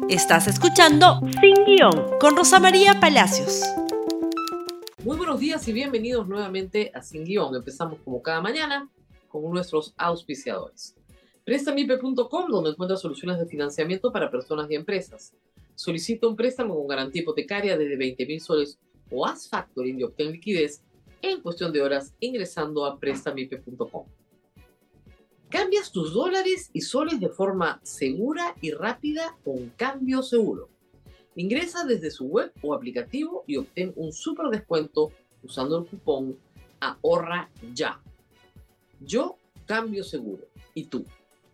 Estás escuchando Sin Guión con Rosa María Palacios. Muy buenos días y bienvenidos nuevamente a Sin Guión. Empezamos como cada mañana con nuestros auspiciadores. Prestamipe.com, donde encuentras soluciones de financiamiento para personas y empresas. Solicita un préstamo con garantía hipotecaria desde 20.000 soles o haz factoring y obtén liquidez en cuestión de horas ingresando a Prestamipe.com. Cambias tus dólares y soles de forma segura y rápida con Cambio Seguro. Ingresa desde su web o aplicativo y obtén un súper descuento usando el cupón Ahorra Ya. Yo Cambio Seguro. ¿Y tú?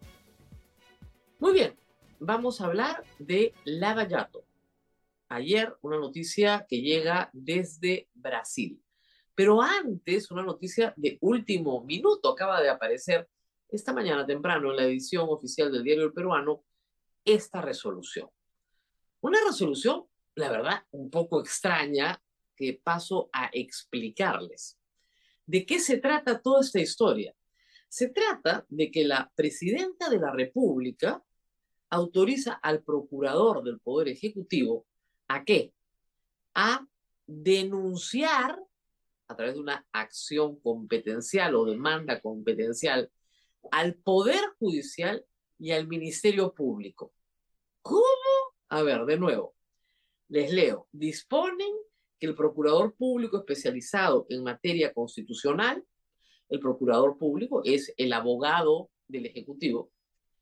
Muy bien, vamos a hablar de Lava-Jato. Ayer una noticia que llega desde Brasil. Pero antes, una noticia de último minuto acaba de aparecer esta mañana temprano en la edición oficial del Diario El Peruano, esta resolución. Una resolución, la verdad, un poco extraña, que paso a explicarles. ¿De qué se trata toda esta historia? Se trata de que la presidenta de la República autoriza al procurador del Poder Ejecutivo ¿a qué? A denunciar a través de una acción competencial o demanda competencial al Poder Judicial y al Ministerio Público. ¿Cómo? A ver, de nuevo, les leo. Disponen que el Procurador Público especializado en materia constitucional, el Procurador Público es el abogado del Ejecutivo,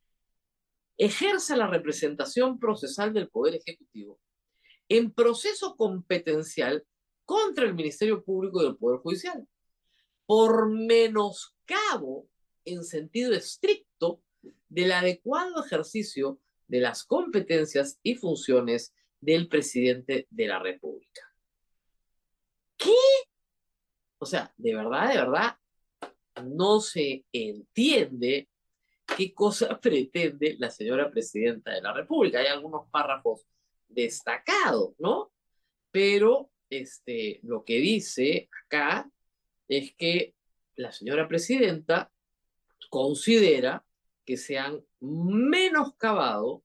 ejerza la representación procesal del Poder Ejecutivo en proceso competencial contra el Ministerio Público y el Poder Judicial, por menoscabo en sentido estricto del adecuado ejercicio de las competencias y funciones del presidente de la República. ¿Qué? O sea, de verdad, no se entiende qué cosa pretende la señora presidenta de la República. Hay algunos párrafos destacados, ¿no? Pero lo que dice acá es que la señora presidenta considera que se han menoscabado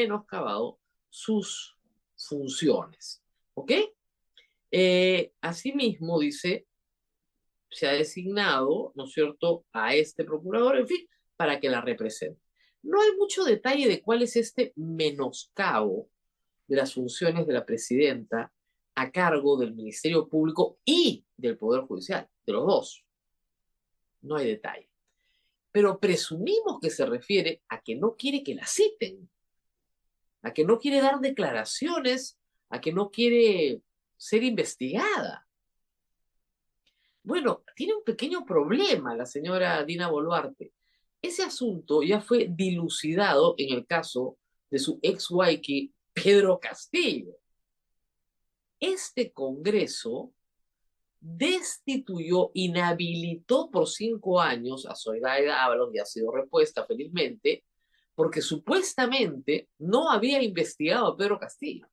sus funciones. ¿Ok? Asimismo, dice, se ha designado, ¿no es cierto?, a este procurador, en fin, para que la represente. No hay mucho detalle de cuál es este menoscabo de las funciones de la presidenta a cargo del Ministerio Público y del Poder Judicial, de los dos. No hay detalle. Pero presumimos que se refiere a que no quiere que la citen, a que no quiere dar declaraciones, a que no quiere ser investigada. Bueno, tiene un pequeño problema la señora Dina Boluarte. Ese asunto ya fue dilucidado en el caso de su ex waiqui Pedro Castillo. Este Congreso destituyó, inhabilitó por 5 años a Zoraida Ábalos, y ha sido repuesta felizmente, porque supuestamente no había investigado a Pedro Castillo.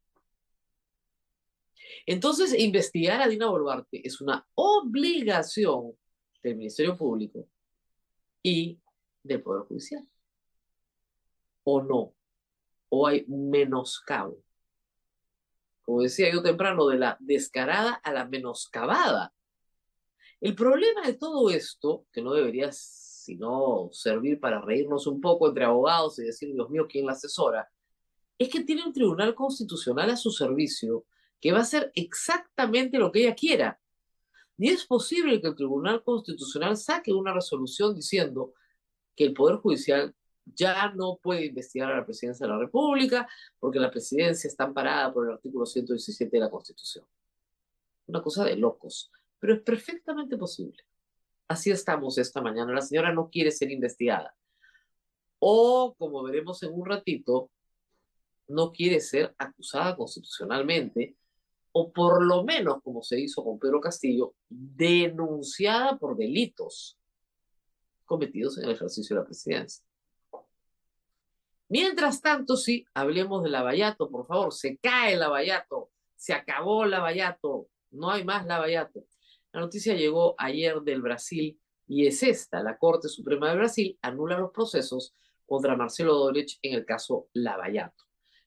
Entonces, investigar a Dina Boluarte es una obligación del Ministerio Público y del Poder Judicial. ¿O no? ¿O hay menoscabo? Como decía yo temprano, de la descarada a la menoscabada. El problema de todo esto, que no debería sino servir para reírnos un poco entre abogados y decir, Dios mío, ¿quién la asesora?, es que tiene un tribunal constitucional a su servicio que va a hacer exactamente lo que ella quiera. Y es posible que el Tribunal Constitucional saque una resolución diciendo que el Poder Judicial ya no puede investigar a la Presidencia de la República porque la Presidencia está amparada por el artículo 117 de la Constitución. Una cosa de locos, pero es perfectamente posible. Así estamos esta mañana. La señora no quiere ser investigada. O, como veremos en un ratito, no quiere ser acusada constitucionalmente, o por lo menos, como se hizo con Pedro Castillo, denunciada por delitos cometidos en el ejercicio de la presidencia. Mientras tanto, sí, hablemos de Lava-Jato, por favor. Se cae Lava-Jato, se acabó Lava-Jato, no hay más Lava-Jato. La noticia llegó ayer del Brasil y es esta: la Corte Suprema de Brasil anula los procesos contra Marcelo Odebrecht en el caso Lava-Jato.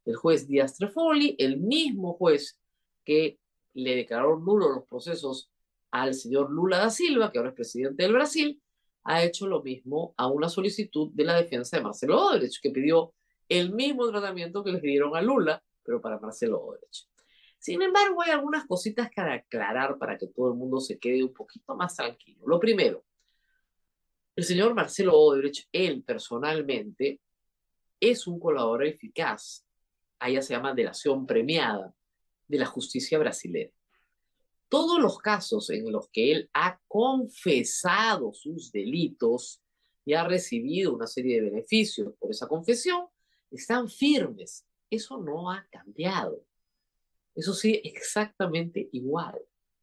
el juez Díaz Trefoli, el mismo juez que le declaró nulos los procesos al señor Lula da Silva, que ahora es presidente del Brasil, ha hecho lo mismo a una solicitud de la defensa de Marcelo Odebrecht, que pidió el mismo tratamiento que les dieron a Lula, pero para Marcelo Odebrecht. Sin embargo, hay algunas cositas que aclarar para que todo el mundo se quede un poquito más tranquilo. Lo primero, el señor Marcelo Odebrecht, él personalmente, es un colaborador eficaz, allá se llama delación premiada, de la justicia brasileña. Todos los casos en los que él ha confesado sus delitos y ha recibido una serie de beneficios por esa confesión, están firmes. Eso no ha cambiado. Eso sí, exactamente igual.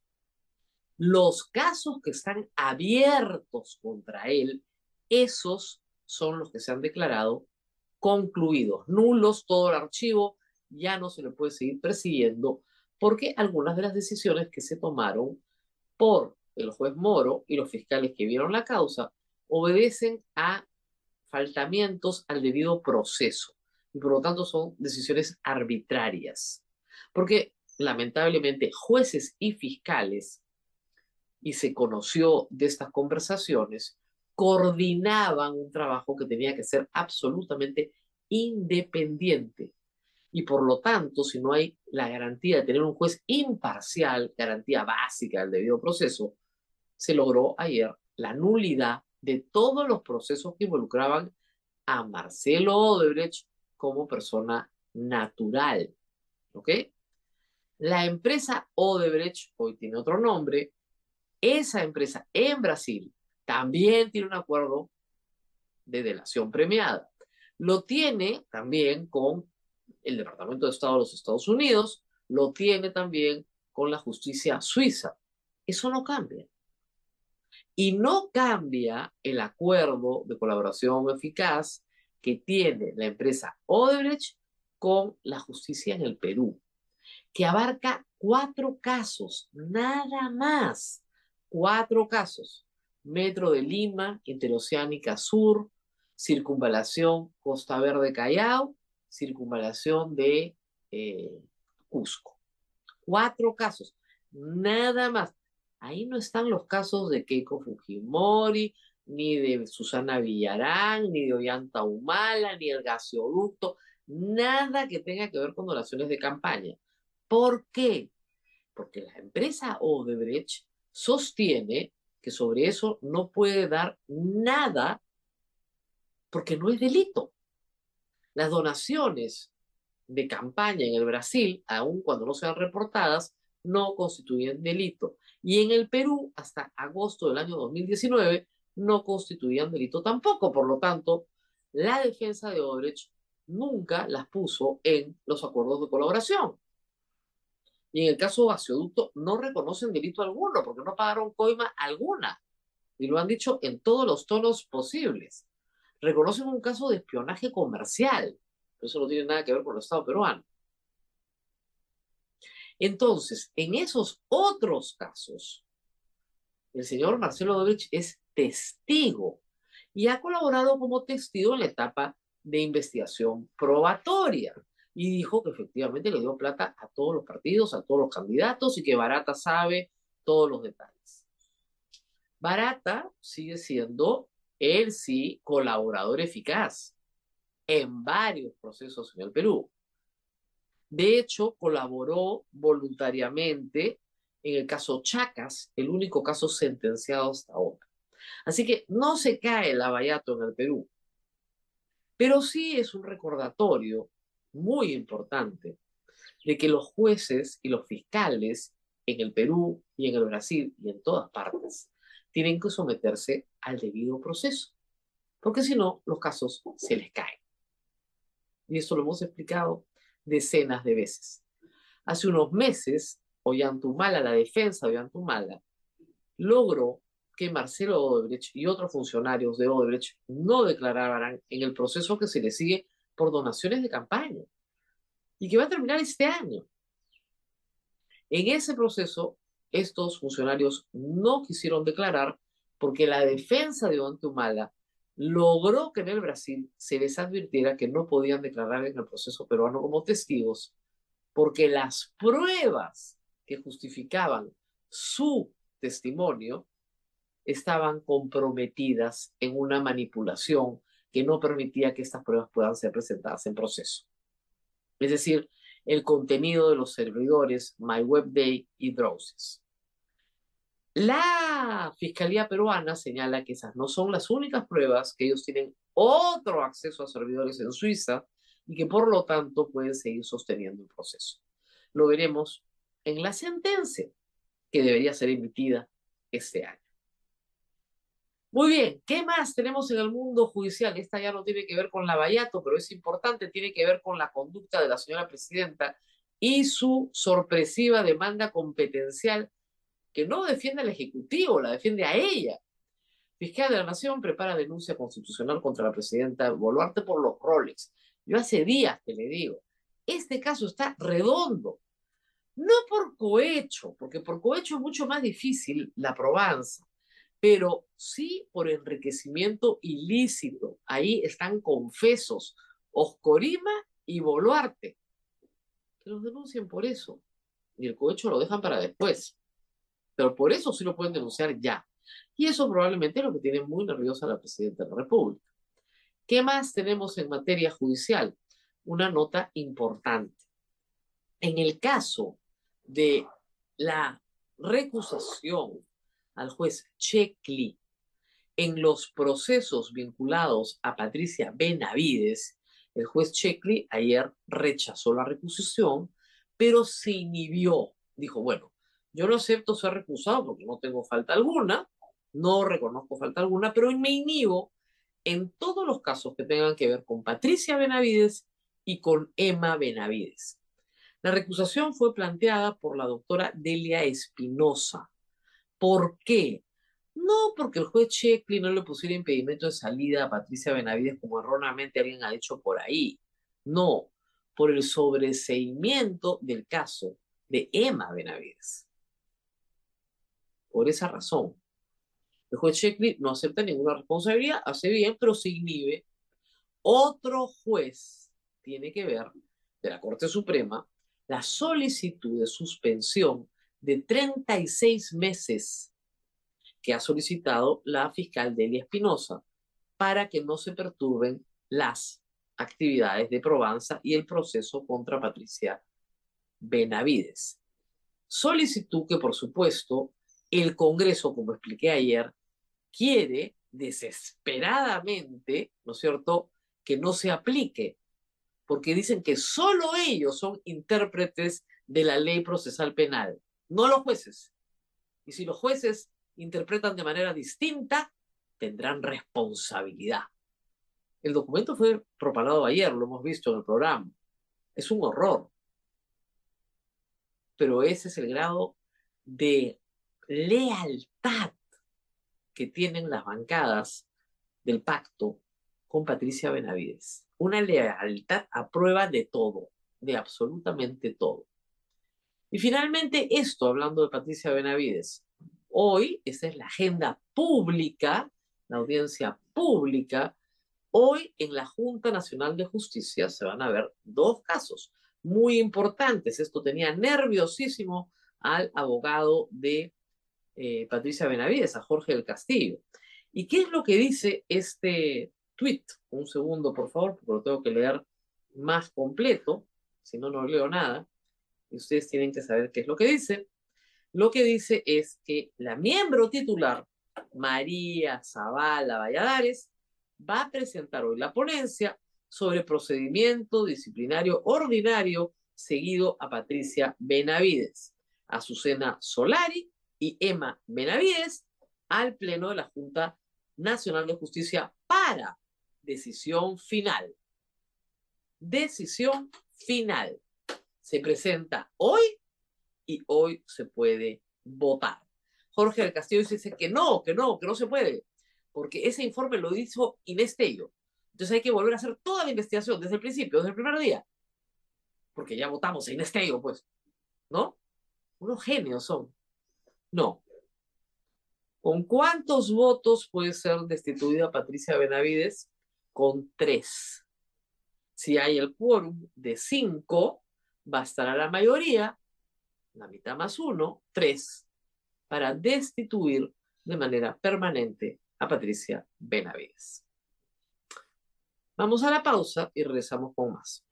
Los casos que están abiertos contra él, esos son los que se han declarado concluidos, nulos, todo el archivo, ya no se le puede seguir persiguiendo porque algunas de las decisiones que se tomaron por el juez Moro y los fiscales que vieron la causa obedecen a faltamientos al debido proceso y por lo tanto son decisiones arbitrarias. Porque lamentablemente jueces y fiscales, y se conoció de estas conversaciones, coordinaban un trabajo que tenía que ser absolutamente independiente. Y por lo tanto, si no hay la garantía de tener un juez imparcial, garantía básica del debido proceso, se logró ayer la nulidad de todos los procesos que involucraban a Marcelo Odebrecht como persona natural. ¿Ok? La empresa Odebrecht, hoy tiene otro nombre, esa empresa en Brasil también tiene un acuerdo de delación premiada. Lo tiene también con el Departamento de Estado de los Estados Unidos, lo tiene también con la justicia suiza. Eso no cambia. Y no cambia el acuerdo de colaboración eficaz que tiene la empresa Odebrecht con la justicia en el Perú, que abarca 4 casos, nada más. 4 casos. Metro de Lima, Interoceánica Sur, circunvalación Costa Verde Callao, circunvalación de Cusco. 4 casos, nada más. Ahí no están los casos de Keiko Fujimori, ni de Susana Villarán, ni de Ollanta Humala, ni el gasoducto, nada que tenga que ver con donaciones de campaña. ¿Por qué? Porque la empresa Odebrecht sostiene que sobre eso no puede dar nada porque no es delito. Las donaciones de campaña en el Brasil, aun cuando no sean reportadas, no constituyen delito. Y en el Perú, hasta agosto del año 2019, no constituían delito tampoco. Por lo tanto, la defensa de Odebrecht nunca las puso en los acuerdos de colaboración. Y en el caso de gasoducto no reconocen delito alguno porque no pagaron coima alguna. Y lo han dicho en todos los tonos posibles. Reconocen un caso de espionaje comercial. Pero eso no tiene nada que ver con el Estado peruano. Entonces, en esos otros casos, el señor Marcelo Odebrecht es testigo y ha colaborado como testigo en la etapa de investigación probatoria. Y dijo que efectivamente le dio plata a todos los partidos, a todos los candidatos y que Barata sabe todos los detalles. Barata sigue siendo, él sí, colaborador eficaz en varios procesos en el Perú. De hecho, colaboró voluntariamente en el caso Chacas, el único caso sentenciado hasta ahora. Así que no se cae el abayato en el Perú, pero sí es un recordatorio muy importante de que los jueces y los fiscales en el Perú y en el Brasil y en todas partes tienen que someterse al debido proceso, porque si no, los casos se les caen. Y eso lo hemos explicado decenas de veces. Hace unos meses, Ollantumala, la defensa de Ollantumala, logró que Marcelo Odebrecht y otros funcionarios de Odebrecht no declararan en el proceso que se le sigue por donaciones de campaña y que va a terminar este año. En ese proceso, estos funcionarios no quisieron declarar porque la defensa de Ollantumala logró que en el Brasil se les advirtiera que no podían declarar en el proceso peruano como testigos porque las pruebas que justificaban su testimonio estaban comprometidas en una manipulación que no permitía que estas pruebas puedan ser presentadas en proceso. Es decir, el contenido de los servidores MyWebDay y Drowsys. La Fiscalía peruana señala que esas no son las únicas pruebas, que ellos tienen otro acceso a servidores en Suiza y que por lo tanto pueden seguir sosteniendo el proceso. Lo veremos en la sentencia que debería ser emitida este año. Muy bien, ¿qué más tenemos en el mundo judicial? Esta ya no tiene que ver con Lavallato, pero es importante, tiene que ver con la conducta de la señora presidenta y su sorpresiva demanda competencial que no defiende al Ejecutivo, la defiende a ella. Fiscal de la Nación prepara denuncia constitucional contra la presidenta Boluarte por los Rolex. Yo hace días que le digo, este caso está redondo, no por cohecho, porque por cohecho es mucho más difícil la probanza, pero sí por enriquecimiento ilícito. Ahí están confesos Oscorima y Boluarte. Que los denuncien por eso. Y el cohecho lo dejan para después. Pero por eso sí lo pueden denunciar ya. Y eso probablemente es lo que tiene muy nerviosa la presidenta de la República. ¿Qué más tenemos en materia judicial? Una nota importante. En el caso de la recusación al juez Checli en los procesos vinculados a Patricia Benavides, el juez Checli ayer rechazó la recusación, pero se inhibió. Dijo, bueno, yo no acepto ser recusado porque no tengo falta alguna, no reconozco falta alguna, pero me inhibo en todos los casos que tengan que ver con Patricia Benavides y con Emma Benavides. La recusación fue planteada por la doctora Delia Espinosa. ¿Por qué? No porque el juez Checli no le pusiera impedimento de salida a Patricia Benavides como erróneamente alguien ha dicho por ahí. No, por el sobreseimiento del caso de Emma Benavides. Por esa razón. El juez Checli no acepta ninguna responsabilidad, hace bien, pero se inhibe. Otro juez tiene que ver, de la Corte Suprema, la solicitud de suspensión de 36 meses que ha solicitado la fiscal Delia Espinosa para que no se perturben las actividades de probanza y el proceso contra Patricia Benavides. Solicitud que, por supuesto, el Congreso, como expliqué ayer, quiere desesperadamente, ¿no es cierto?, que no se aplique, porque dicen que solo ellos son intérpretes de la ley procesal penal, no los jueces. Y si los jueces interpretan de manera distinta, tendrán responsabilidad. El documento fue propalado ayer, lo hemos visto en el programa. Es un horror. Pero ese es el grado de lealtad que tienen las bancadas del pacto con Patricia Benavides. Una lealtad a prueba de todo, de absolutamente todo. Y finalmente esto, hablando de Patricia Benavides. Hoy, esa es la agenda pública, la audiencia pública. Hoy en la Junta Nacional de Justicia se van a ver dos casos muy importantes. Esto tenía nerviosísimo al abogado de Patricia Benavides, a Jorge del Castillo. ¿Y qué es lo que dice este tuit? Un segundo, por favor, porque lo tengo que leer más completo, si no, no leo nada. Y ustedes tienen que saber qué es lo que dice. Lo que dice es que la miembro titular, María Zavala Valladares, va a presentar hoy la ponencia sobre procedimiento disciplinario ordinario seguido a Patricia Benavides, Azucena Solari y Emma Benavides al Pleno de la Junta Nacional de Justicia para decisión final. Decisión final. Se presenta hoy y hoy se puede votar. Jorge del Castillo dice que no se puede, porque ese informe lo hizo Inés Tello. Entonces hay que volver a hacer toda la investigación desde el principio, desde el primer día, porque ya votamos a Inés Tello, pues, ¿no? Unos genios son. No. ¿Con cuántos votos puede ser destituida Patricia Benavides? Con 3. Si hay el quórum de 5, bastará la mayoría, la mitad más 1, 3, para destituir de manera permanente a Patricia Benavides. Vamos a la pausa y regresamos con más.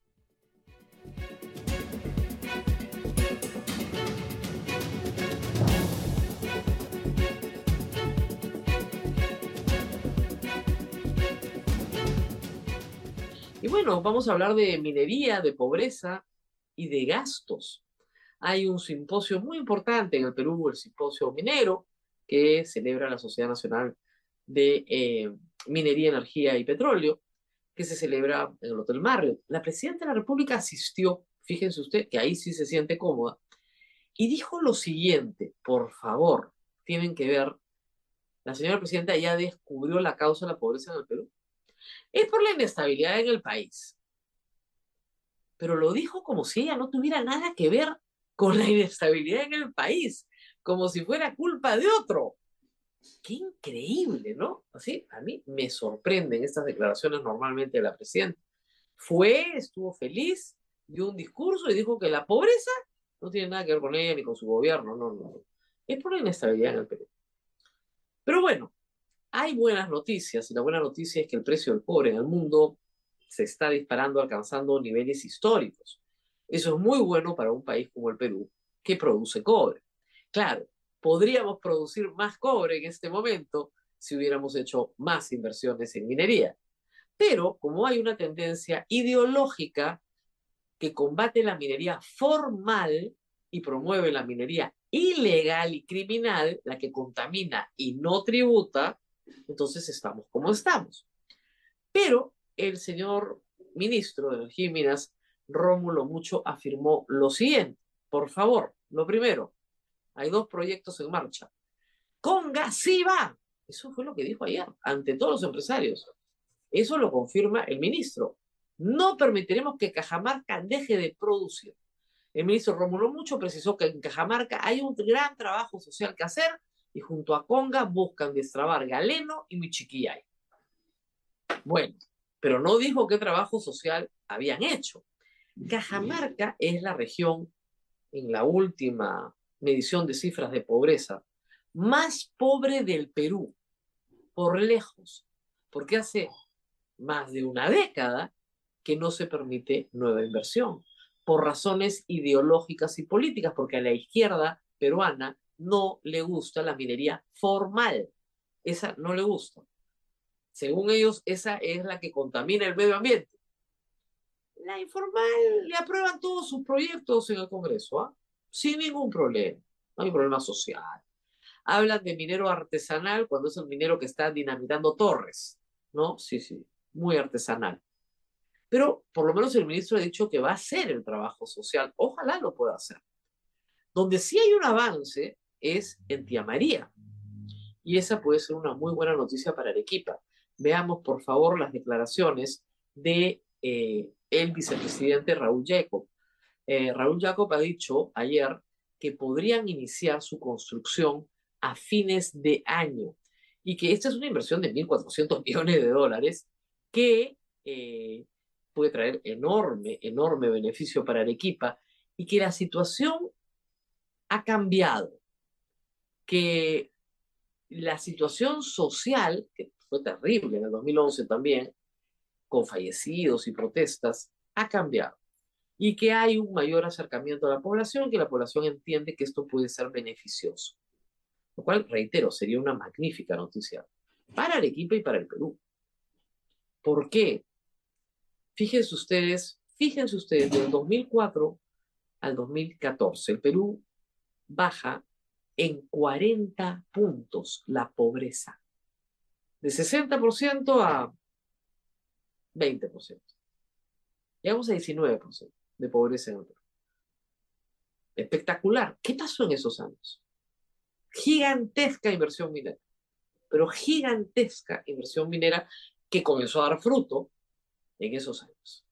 Y bueno, vamos a hablar de minería, de pobreza y de gastos. Hay un simposio muy importante en el Perú, el Simposio Minero, que celebra la Sociedad Nacional de Minería, Energía y Petróleo, que se celebra en el Hotel Marriott. La Presidenta de la República asistió, fíjense usted, que ahí sí se siente cómoda, y dijo lo siguiente: por favor, tienen que ver, la señora Presidenta ya descubrió la causa de la pobreza en el Perú. Es por la inestabilidad en el país. Pero lo dijo como si ella no tuviera nada que ver con la inestabilidad en el país, como si fuera culpa de otro. Qué increíble, ¿no? Así, a mí me sorprenden estas declaraciones normalmente de la presidenta. Estuvo feliz, dio un discurso y dijo que la pobreza no tiene nada que ver con ella ni con su gobierno, no, no. Es por la inestabilidad en el Perú. Pero bueno, hay buenas noticias, y la buena noticia es que el precio del cobre en el mundo se está disparando, alcanzando niveles históricos. Eso es muy bueno para un país como el Perú, que produce cobre. Claro, podríamos producir más cobre en este momento si hubiéramos hecho más inversiones en minería. Pero como hay una tendencia ideológica que combate la minería formal y promueve la minería ilegal y criminal, la que contamina y no tributa, entonces estamos como estamos. Pero el señor ministro de Energía y Minas, Rómulo Mucho, afirmó lo siguiente: por favor, lo primero, hay 2 proyectos en marcha. Conga sí va. Eso fue lo que dijo ayer, ante todos los empresarios. Eso lo confirma el ministro. No permitiremos que Cajamarca deje de producir. El ministro Rómulo Mucho precisó que en Cajamarca hay un gran trabajo social que hacer y junto a Conga buscan destrabar Galeno y Michiquillay. Bueno, pero no dijo qué trabajo social habían hecho. Cajamarca es la región, en la última medición de cifras de pobreza, más pobre del Perú, por lejos, porque hace más de una década que no se permite nueva inversión, por razones ideológicas y políticas, porque a la izquierda peruana no le gusta la minería formal. Esa no le gusta. Según ellos, esa es la que contamina el medio ambiente. La informal le aprueban todos sus proyectos en el Congreso, ¿eh? Sin ningún problema. No hay problema social. Hablan de minero artesanal cuando es el minero que está dinamitando torres, ¿no? Sí, sí, muy artesanal. Pero por lo menos el ministro ha dicho que va a hacer el trabajo social. Ojalá lo pueda hacer. Donde sí hay un avance es en Tía María. Y esa puede ser una muy buena noticia para Arequipa. Veamos, por favor, las declaraciones de el vicepresidente Raúl Jacob. Raúl Jacob ha dicho ayer que podrían iniciar su construcción a fines de año y que esta es una inversión de 1.400 millones de dólares que puede traer enorme, enorme beneficio para Arequipa y que la situación ha cambiado, que la situación social, que fue terrible en el 2011 también, con fallecidos y protestas, ha cambiado y que hay un mayor acercamiento a la población, que la población entiende que esto puede ser beneficioso. Lo cual, reitero, sería una magnífica noticia para Arequipa y para el Perú. ¿Por qué? Fíjense ustedes, del 2004 al 2014, el Perú baja en 40 puntos la pobreza, de 60% a 20%. Llegamos a 19% de pobreza en el Perú. Espectacular. ¿Qué pasó en esos años? Gigantesca inversión minera, pero gigantesca inversión minera que comenzó a dar fruto en esos años.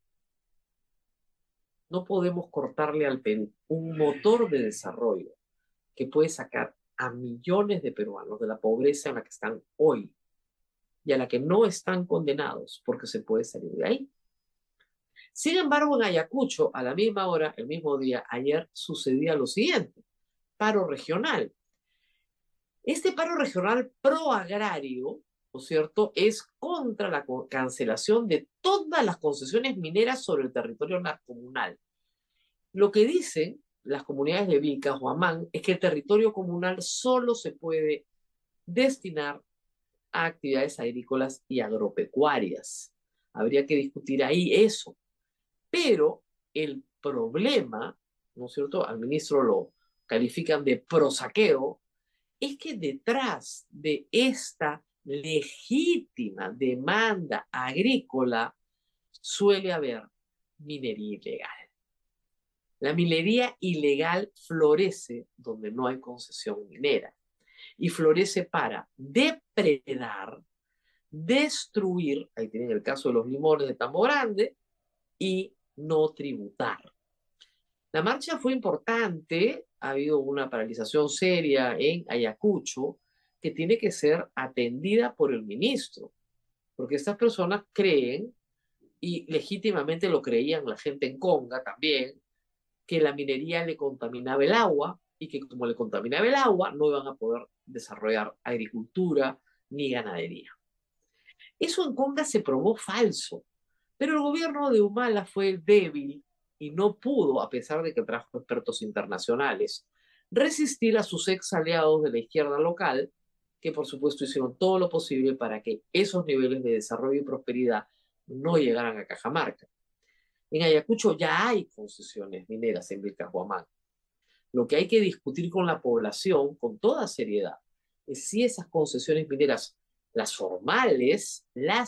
No podemos cortarle al Perú un motor de desarrollo que puede sacar a millones de peruanos de la pobreza en la que están hoy y a la que no están condenados porque se puede salir de ahí. Sin embargo, en Ayacucho, a la misma hora, el mismo día, ayer, sucedía lo siguiente: paro regional. Este paro regional proagrario, ¿no es cierto?, es contra la cancelación de todas las concesiones mineras sobre el territorio comunal. Lo que dicen las comunidades de Vilcas o Amán es que el territorio comunal solo se puede destinar a actividades agrícolas y agropecuarias. Habría que discutir ahí eso. Pero el problema, ¿no es cierto?, al ministro lo califican de prosaqueo, es que detrás de esta legítima demanda agrícola suele haber minería ilegal. La minería ilegal florece donde no hay concesión minera y florece para depredar, destruir, ahí tienen el caso de los limones de Tambo Grande, y no tributar. La marcha fue importante, ha habido una paralización seria en Ayacucho que tiene que ser atendida por el ministro, porque estas personas creen, y legítimamente lo creían la gente en Conga también, que la minería le contaminaba el agua y que como le contaminaba el agua no iban a poder desarrollar agricultura ni ganadería. Eso en Conga se probó falso, pero el gobierno de Humala fue débil y no pudo, a pesar de que trajo expertos internacionales, resistir a sus ex aliados de la izquierda local, que por supuesto hicieron todo lo posible para que esos niveles de desarrollo y prosperidad no llegaran a Cajamarca. En Ayacucho ya hay concesiones mineras en Vilcabamba. Lo que hay que discutir con la población con toda seriedad es si esas concesiones mineras, las formales,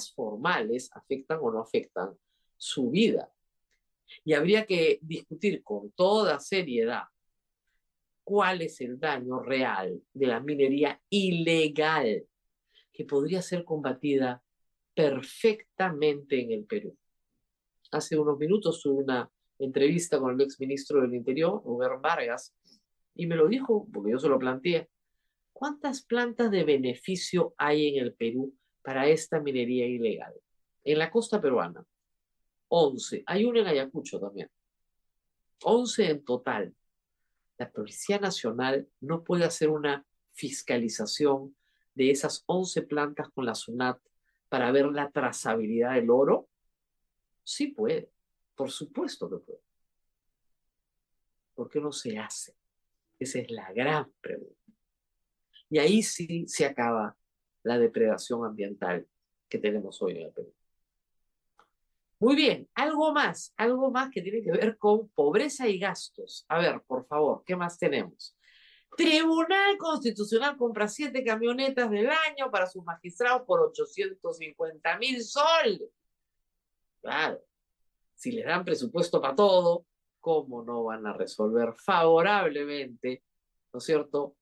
afectan o no afectan su vida. Y habría que discutir con toda seriedad cuál es el daño real de la minería ilegal que podría ser combatida perfectamente en el Perú. Hace unos minutos tuve una entrevista con el exministro del Interior, Rubén Vargas, y me lo dijo, porque yo se lo planteé: ¿cuántas plantas de beneficio hay en el Perú para esta minería ilegal? En la costa peruana, 11. Hay una en Ayacucho también. 11 en total. La Policía Nacional no puede hacer una fiscalización de esas 11 plantas con la SUNAT para ver la trazabilidad del oro. Sí puede, por supuesto que puede. ¿Por qué no se hace? Esa es la gran pregunta. Y ahí sí se acaba la depredación ambiental que tenemos hoy en el Perú. Muy bien, algo más que tiene que ver con pobreza y gastos. A ver, por favor, ¿qué más tenemos? Tribunal Constitucional compra 7 camionetas del año para sus magistrados por 850.000 soles. Claro, si les dan presupuesto para todo, ¿cómo no van a resolver favorablemente, ¿no es cierto?,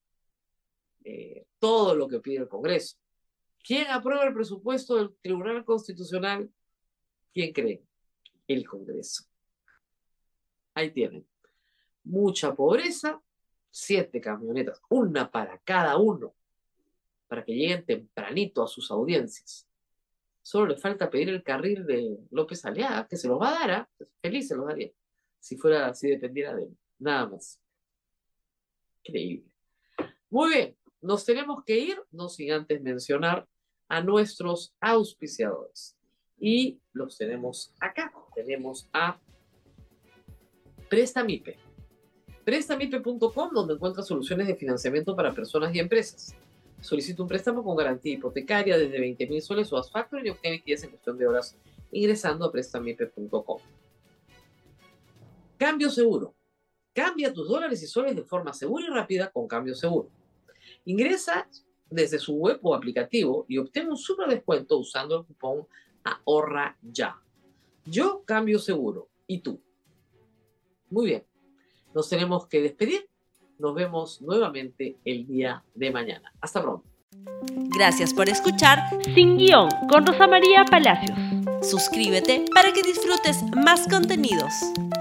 todo lo que pide el Congreso? ¿Quién aprueba el presupuesto del Tribunal Constitucional? ¿Quién cree? El Congreso. Ahí tienen. Mucha pobreza, 7 camionetas, una para cada uno, para que lleguen tempranito a sus audiencias. Solo le falta pedir el carril de López Aliaga, que se los va a dar, feliz se los daría, si dependiera de él, nada más. Increíble. Muy bien, nos tenemos que ir, no sin antes mencionar a nuestros auspiciadores. Y los tenemos acá. Tenemos a Prestamipe. Prestamipe.com, donde encuentras soluciones de financiamiento para personas y empresas. Solicita un préstamo con garantía hipotecaria desde 20.000 soles o Fast Factor y obtén liquidez en cuestión de horas ingresando a prestamipe.com. Cambio Seguro. Cambia tus dólares y soles de forma segura y rápida con Cambio Seguro. Ingresa desde su web o aplicativo y obtén un super descuento usando el cupón Ahorra Ya. Yo cambio seguro. ¿Y tú? Muy bien. Nos tenemos que despedir. Nos vemos nuevamente el día de mañana. Hasta pronto. Gracias por escuchar Sin Guión con Rosa María Palacios. Suscríbete para que disfrutes más contenidos.